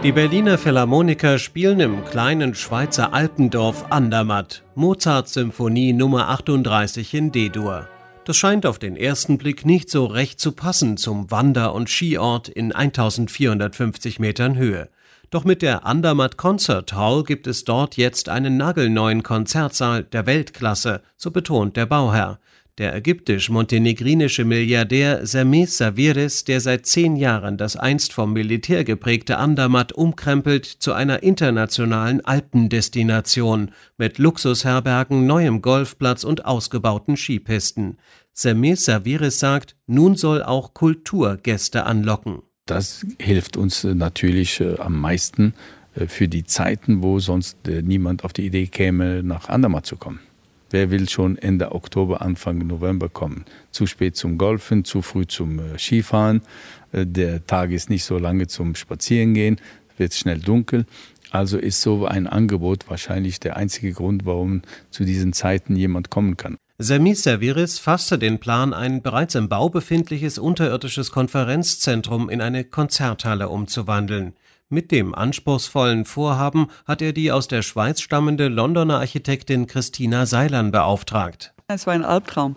Die Berliner Philharmoniker spielen im kleinen Schweizer Alpendorf Andermatt, Mozarts Symphonie Nummer 38 in D-Dur. Das scheint auf den ersten Blick nicht so recht zu passen zum Wander- und Skiort in 1450 Metern Höhe. Doch mit der Andermatt Concert Hall gibt es dort jetzt einen nagelneuen Konzertsaal der Weltklasse, so betont der Bauherr. Der ägyptisch-montenegrinische Milliardär Sermes Saviris, der seit 10 Jahren das einst vom Militär geprägte Andermatt umkrempelt zu einer internationalen Alpendestination mit Luxusherbergen, neuem Golfplatz und ausgebauten Skipisten. Sermes Saviris sagt, nun soll auch Kultur Gäste anlocken. Das hilft uns natürlich am meisten für die Zeiten, wo sonst niemand auf die Idee käme, nach Andermatt zu kommen. Wer will schon Ende Oktober, Anfang November kommen? Zu spät zum Golfen, zu früh zum Skifahren. Der Tag ist nicht so lange zum Spazierengehen, wird schnell dunkel. Also ist so ein Angebot wahrscheinlich der einzige Grund, warum zu diesen Zeiten jemand kommen kann. Sermes Saviris fasste den Plan, ein bereits im Bau befindliches unterirdisches Konferenzzentrum in eine Konzerthalle umzuwandeln. Mit dem anspruchsvollen Vorhaben hat er die aus der Schweiz stammende Londoner Architektin Christina Seilan beauftragt. Es war ein Albtraum.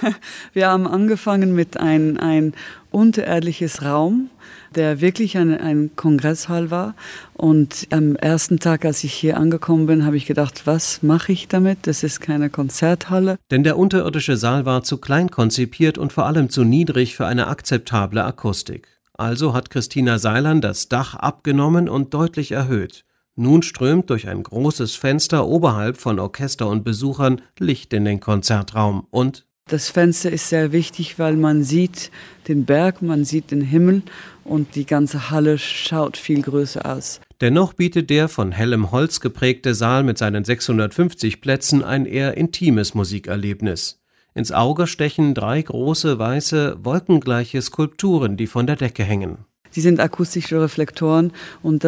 Wir haben angefangen mit ein unterirdliches Raum, der wirklich ein Kongresshall war. Und am ersten Tag, als ich hier angekommen bin, habe ich gedacht, was mache ich damit? Das ist keine Konzerthalle. Denn der unterirdische Saal war zu klein konzipiert und vor allem zu niedrig für eine akzeptable Akustik. Also hat Christina Seilan das Dach abgenommen und deutlich erhöht. Nun strömt durch ein großes Fenster oberhalb von Orchester und Besuchern Licht in den Konzertraum und das Fenster ist sehr wichtig, weil man sieht den Berg, man sieht den Himmel und die ganze Halle schaut viel größer aus. Dennoch bietet der von hellem Holz geprägte Saal mit seinen 650 Plätzen ein eher intimes Musikerlebnis. Ins Auge stechen 3 große, weiße, wolkengleiche Skulpturen, die von der Decke hängen. Die sind akustische Reflektoren und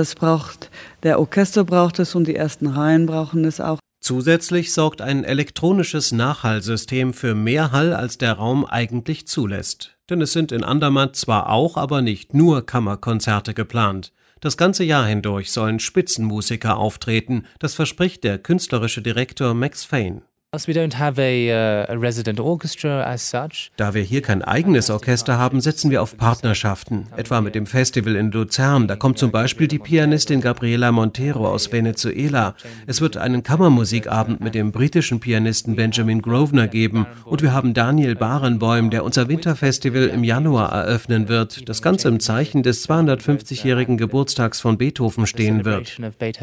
der Orchester braucht es und die ersten Reihen brauchen es auch. Zusätzlich sorgt ein elektronisches Nachhallsystem für mehr Hall, als der Raum eigentlich zulässt. Denn es sind in Andermatt zwar auch, aber nicht nur Kammerkonzerte geplant. Das ganze Jahr hindurch sollen Spitzenmusiker auftreten, das verspricht der künstlerische Direktor Max Fane. We don't have a resident orchestra as such. Da wir hier kein eigenes Orchester haben, setzen wir auf Partnerschaften, etwa mit dem Festival in Luzern. Da kommt zum Beispiel die Pianistin Gabriela Montero aus Venezuela. Es wird einen Kammermusikabend mit dem britischen Pianisten Benjamin Grosvenor geben und wir haben Daniel Barenboim, der unser Winterfestival im Januar eröffnen wird, das Ganze im Zeichen des 250-jährigen Geburtstags von Beethoven stehen wird.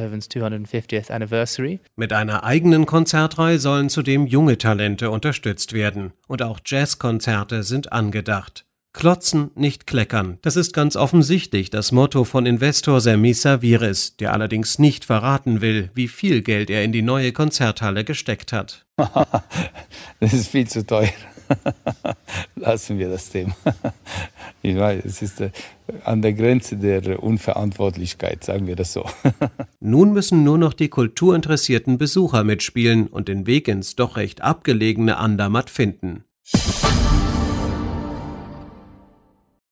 Mit einer eigenen Konzertreihe sollen zudem junge Talente unterstützt werden. Und auch Jazzkonzerte sind angedacht. Klotzen, nicht kleckern. Das ist ganz offensichtlich das Motto von Investor Sermes Saviris, der allerdings nicht verraten will, wie viel Geld er in die neue Konzerthalle gesteckt hat. Das ist viel zu teuer. Lassen wir das Thema. Ich weiß, es ist an der Grenze der Unverantwortlichkeit, sagen wir das so. Nun müssen nur noch die kulturinteressierten Besucher mitspielen und den Weg ins doch recht abgelegene Andermatt finden.